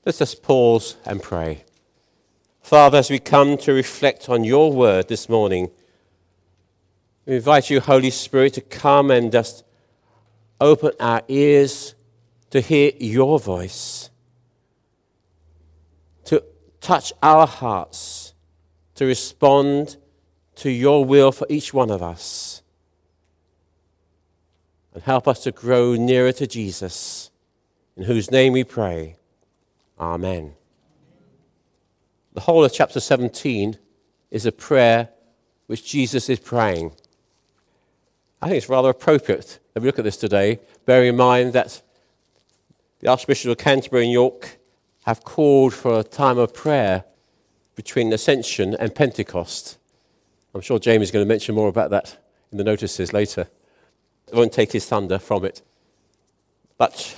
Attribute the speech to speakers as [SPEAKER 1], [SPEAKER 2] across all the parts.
[SPEAKER 1] Let's just pause and pray. Father, as we come to reflect on your word this morning, we invite you, Holy Spirit, to come and just open our ears to hear your voice, to touch our hearts, to respond to your will for each one of us, and help us to grow nearer to Jesus, in whose name we pray. Amen. The whole of chapter 17 is a prayer which Jesus is praying. I think it's rather appropriate that we look at this today, bearing in mind that the Archbishop of Canterbury and York have called for a time of prayer between Ascension and Pentecost. I'm sure Jamie is going to mention more about that in the notices later. I won't take his thunder from it. But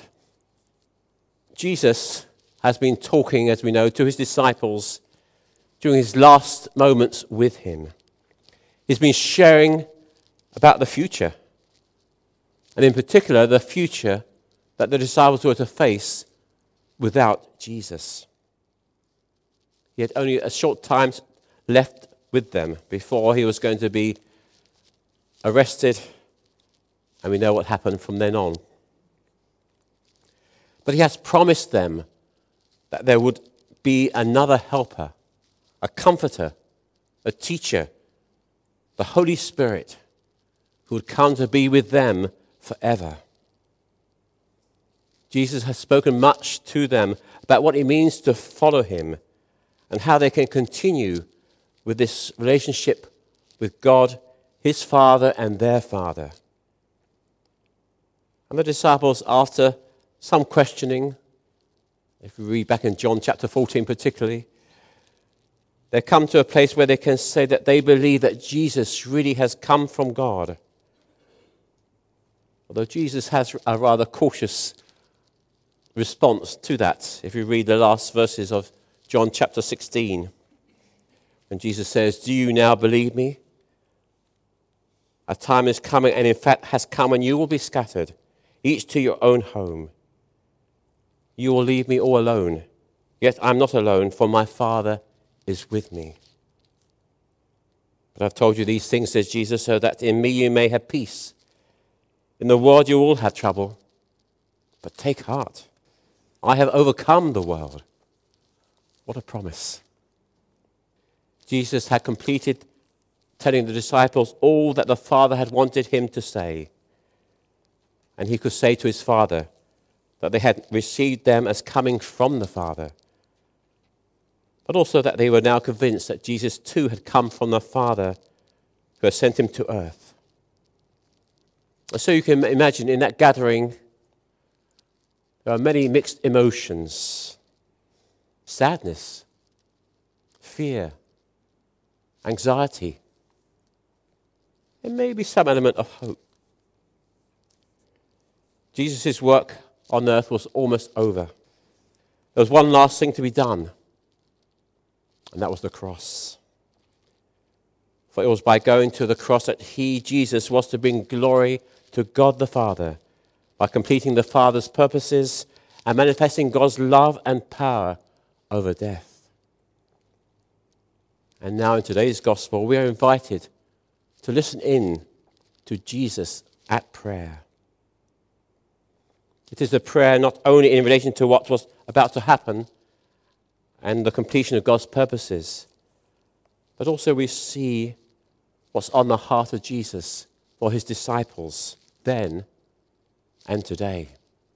[SPEAKER 1] Jesus has been talking, as we know, to his disciples during his last moments with him. He's been sharing about the future, and in particular, the future that the disciples were to face without Jesus. He had only a short time left with them before he was going to be arrested, and we know what happened from then on. But he has promised them that there would be another helper, a comforter, a teacher, the Holy Spirit, who would come to be with them forever. Jesus has spoken much to them about what it means to follow him and how they can continue with this relationship with God, his Father and their Father. And the disciples, after some questioning, if we read back in John chapter 14 particularly, they come to a place where they can say that they believe that Jesus really has come from God. Although Jesus has a rather cautious response to that, if you read the last verses of John chapter 16, when Jesus says, "Do you now believe me? A time is coming, and in fact has come, when you will be scattered, each to your own home. You will leave me all alone. Yet I'm not alone, for my Father is with me. But I've told you these things," says Jesus, "so that in me you may have peace. In the world you will have trouble, but take heart. I have overcome the world." What a promise. Jesus had completed telling the disciples all that the Father had wanted him to say. And he could say to his Father that they had received them as coming from the Father, but also that they were now convinced that Jesus too had come from the Father who had sent him to earth. And so you can imagine in that gathering, there are many mixed emotions: sadness, fear, anxiety, and maybe some element of hope. Jesus' work on earth was almost over. There was one last thing to be done, and that was the cross. For it was by going to the cross that he, Jesus, was to bring glory to God the Father, by completing the Father's purposes and manifesting God's love and power over death. And now in today's gospel, we are invited to listen in to Jesus at prayer. It is a prayer not only in relation to what was about to happen and the completion of God's purposes, but also we see what's on the heart of Jesus for his disciples then and today.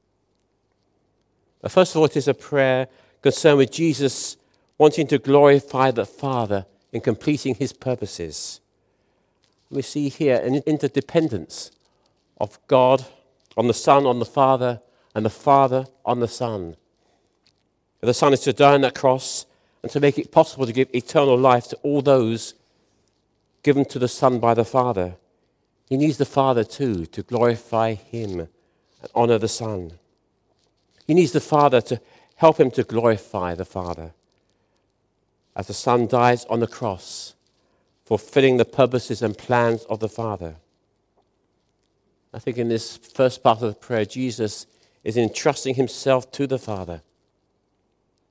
[SPEAKER 1] But first of all, it is a prayer concerned with Jesus wanting to glorify the Father in completing his purposes. We see here an interdependence of God on the Son, on the Father, and the Father on the Son. The Son is to die on that cross and to make it possible to give eternal life to all those given to the Son by the Father. He needs the Father too to glorify him and honor the Son. He needs the Father to help him to glorify the Father as the Son dies on the cross, fulfilling the purposes and plans of the Father. I think in this first part of the prayer, Jesus is entrusting himself to the Father.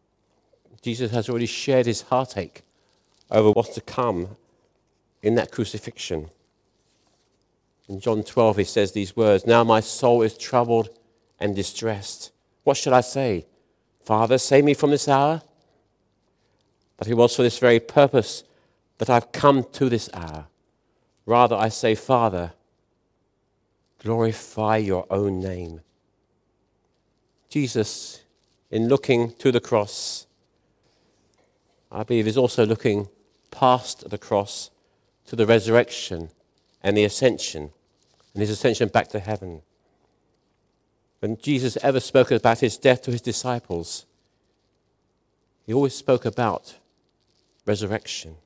[SPEAKER 1] Jesus has already shared his heartache over what's to come in that crucifixion. In John 12, he says these words, "Now my soul is troubled and distressed. What shall I say? Father, save me from this hour?" But it was for this very purpose that I've come to this hour. Rather, I say, Father, glorify your own name. Jesus, in looking to the cross, I believe is also looking past the cross to the resurrection and the ascension, and his ascension back to heaven. When Jesus ever spoke about his death to his disciples, he always spoke about resurrection.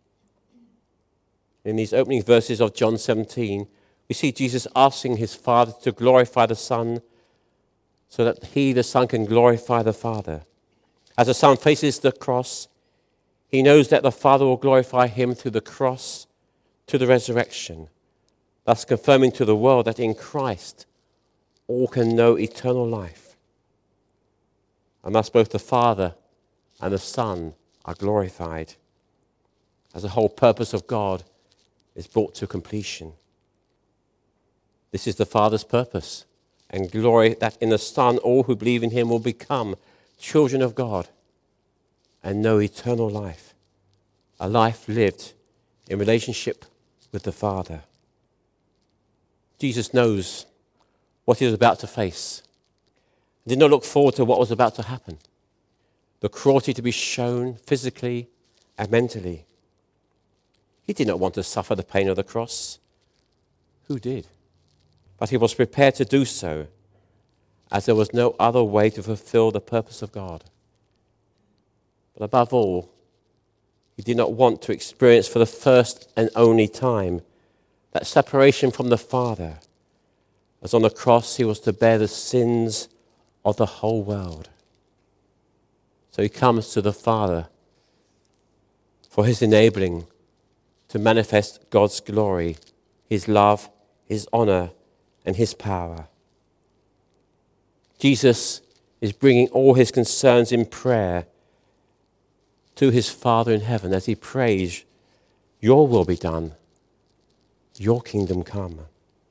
[SPEAKER 1] In these opening verses of John 17, we see Jesus asking his Father to glorify the Son so that he, the Son, can glorify the Father. As the Son faces the cross, he knows that the Father will glorify him through the cross to the resurrection, thus confirming to the world that in Christ all can know eternal life. And thus both the Father and the Son are glorified, as the whole purpose of God is brought to completion. This is the Father's purpose and glory, that in the Son all who believe in him will become children of God and know eternal life, a life lived in relationship with the Father. Jesus knows what he was about to face. He did not look forward to what was about to happen. The cruelty to be shown physically and mentally. He did not want to suffer the pain of the cross. Who did? But he was prepared to do so, as there was no other way to fulfill the purpose of God. But above all, he did not want to experience for the first and only time that separation from the Father, as on the cross he was to bear the sins of the whole world. So he comes to the Father for his enabling to manifest God's glory, his love, his honor, and his power. Jesus is bringing all his concerns in prayer to his Father in heaven as he prays, "Your will be done, your kingdom come."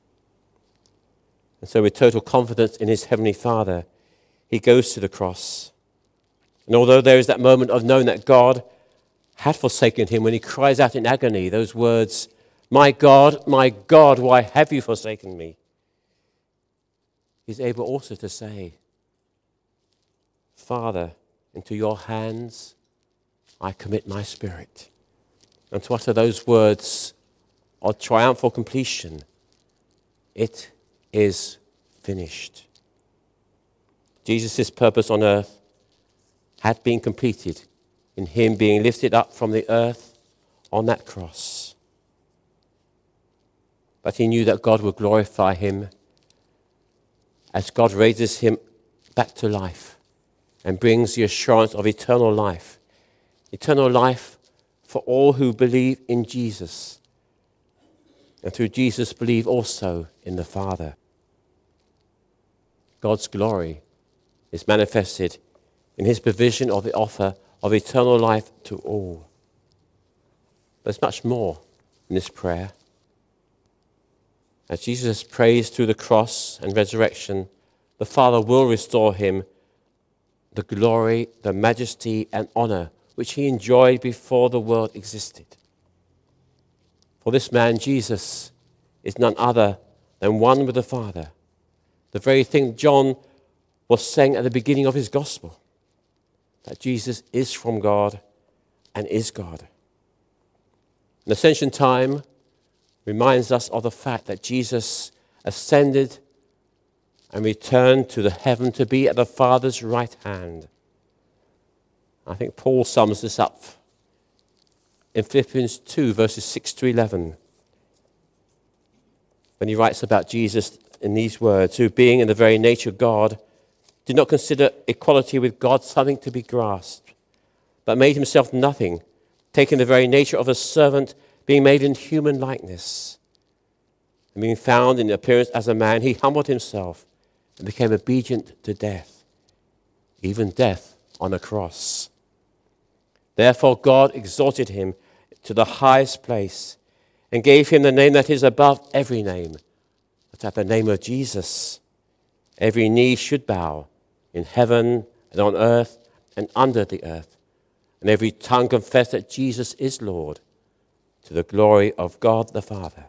[SPEAKER 1] And so with total confidence in his heavenly Father, he goes to the cross. And although there is that moment of knowing that God had forsaken him, when he cries out in agony those words, my God, why have you forsaken me?" He's able also to say, "Father, into your hands I commit my spirit." And to utter those words of triumphal completion, "It is finished." Jesus' purpose on earth had been completed in him being lifted up from the earth on that cross. But he knew that God would glorify him as God raises him back to life and brings the assurance of eternal life for all who believe in Jesus, and through Jesus believe also in the Father. God's glory is manifested in his provision of the offer of eternal life to all. There's much more in this prayer. As Jesus prays through the cross and resurrection, the Father will restore him the glory, the majesty, and honor which he enjoyed before the world existed. For this man, Jesus, is none other than one with the Father. The very thing John was saying at the beginning of his gospel, that Jesus is from God and is God. And Ascension time reminds us of the fact that Jesus ascended and returned to the heaven to be at the Father's right hand. I think Paul sums this up in Philippians 2, verses 6 to 11, when he writes about Jesus in these words, "Who being in the very nature God, did not consider equality with God something to be grasped, but made himself nothing, taking the very nature of a servant, being made in human likeness. And being found in appearance as a man, he humbled himself and became obedient to death, even death on a cross. Therefore God exalted him to the highest place and gave him the name that is above every name, that at the name of Jesus every knee should bow in heaven and on earth and under the earth, and every tongue confess that Jesus is Lord, to the glory of God the Father.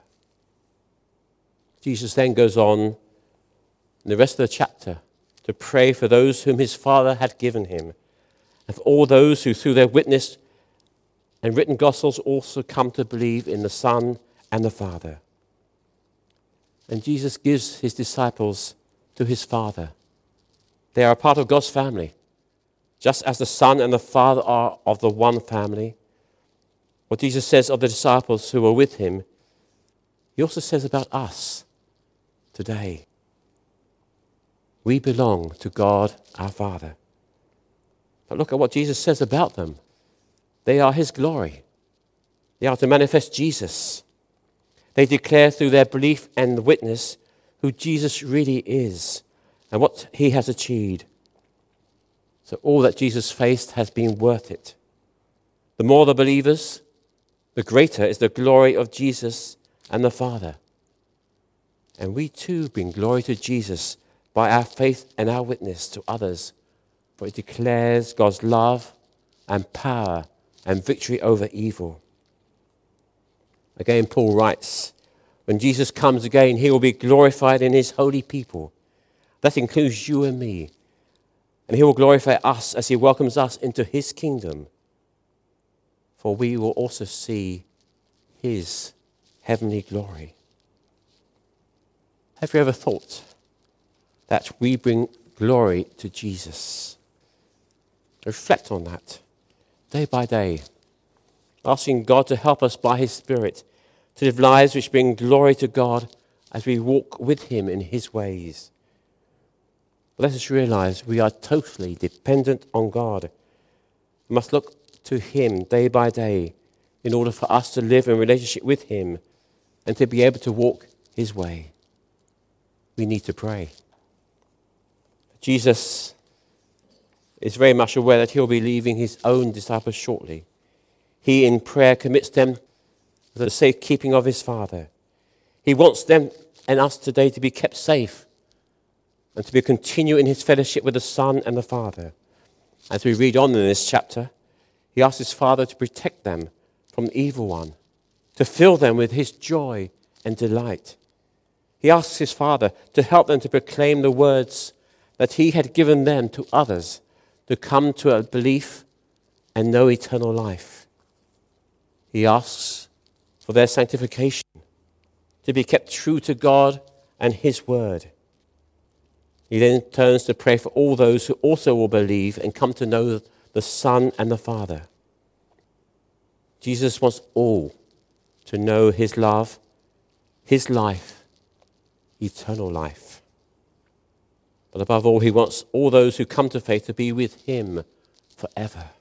[SPEAKER 1] Jesus then goes on in the rest of the chapter to pray for those whom his Father had given him, and for all those who through their witness and written gospels also come to believe in the Son and the Father. And Jesus gives his disciples to his Father. They are a part of God's family. Just as the Son and the Father are of the one family, what Jesus says of the disciples who were with him, he also says about us today. We belong to God our Father. But look at what Jesus says about them. They are his glory. They are to manifest Jesus. They declare through their belief and witness who Jesus really is and what he has achieved. So all that Jesus faced has been worth it. The more the believers, the greater is the glory of Jesus and the Father. And we too bring glory to Jesus by our faith and our witness to others, for it declares God's love and power and victory over evil. Again, Paul writes, when Jesus comes again, he will be glorified in his holy people. That includes you and me. And he will glorify us as he welcomes us into his kingdom. For we will also see his heavenly glory. Have you ever thought that we bring glory to Jesus? Reflect on that day by day, asking God to help us by his Spirit to live lives which bring glory to God as we walk with him in his ways. Let us realize we are totally dependent on God. We must look to him day by day in order for us to live in relationship with him and to be able to walk his way. We need to pray. Jesus is very much aware that he'll be leaving his own disciples shortly. He in prayer commits them to the safekeeping of his Father. He wants them and us today to be kept safe and to be continue in his fellowship with the Son and the Father. As we read on in this chapter, he asks his Father to protect them from the evil one, to fill them with his joy and delight. He asks his Father to help them to proclaim the words that he had given them to others, to come to a belief and know eternal life. He asks for their sanctification, to be kept true to God and his word. He then turns to pray for all those who also will believe and come to know the Son and the Father. Jesus wants all to know his love, his life, eternal life. But above all, he wants all those who come to faith to be with him forever.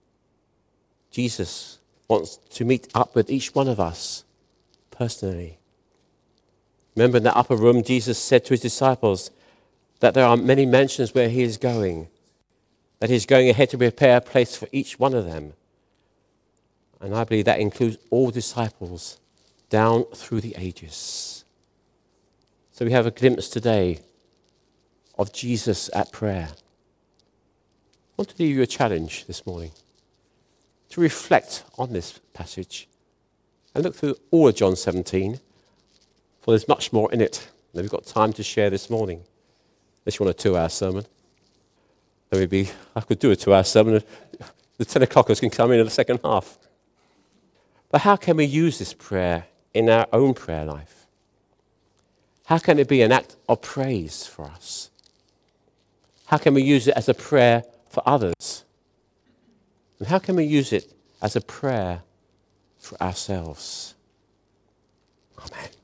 [SPEAKER 1] Jesus wants to meet up with each one of us personally. Remember in that upper room, Jesus said to his disciples that there are many mansions where he is going, that he's going ahead to prepare a place for each one of them. And I believe that includes all disciples down through the ages. So we have a glimpse today of Jesus at prayer. I want to leave you a challenge this morning to reflect on this passage and look through all of John 17, for there's much more in it than we've got time to share this morning. Unless you want a 2-hour sermon. Then maybe I could do a 2-hour sermon. The 10 o'clockers can come in the second half. But how can we use this prayer in our own prayer life? How can it be an act of praise for us? How can we use it as a prayer for others? And how can we use it as a prayer for ourselves? Amen.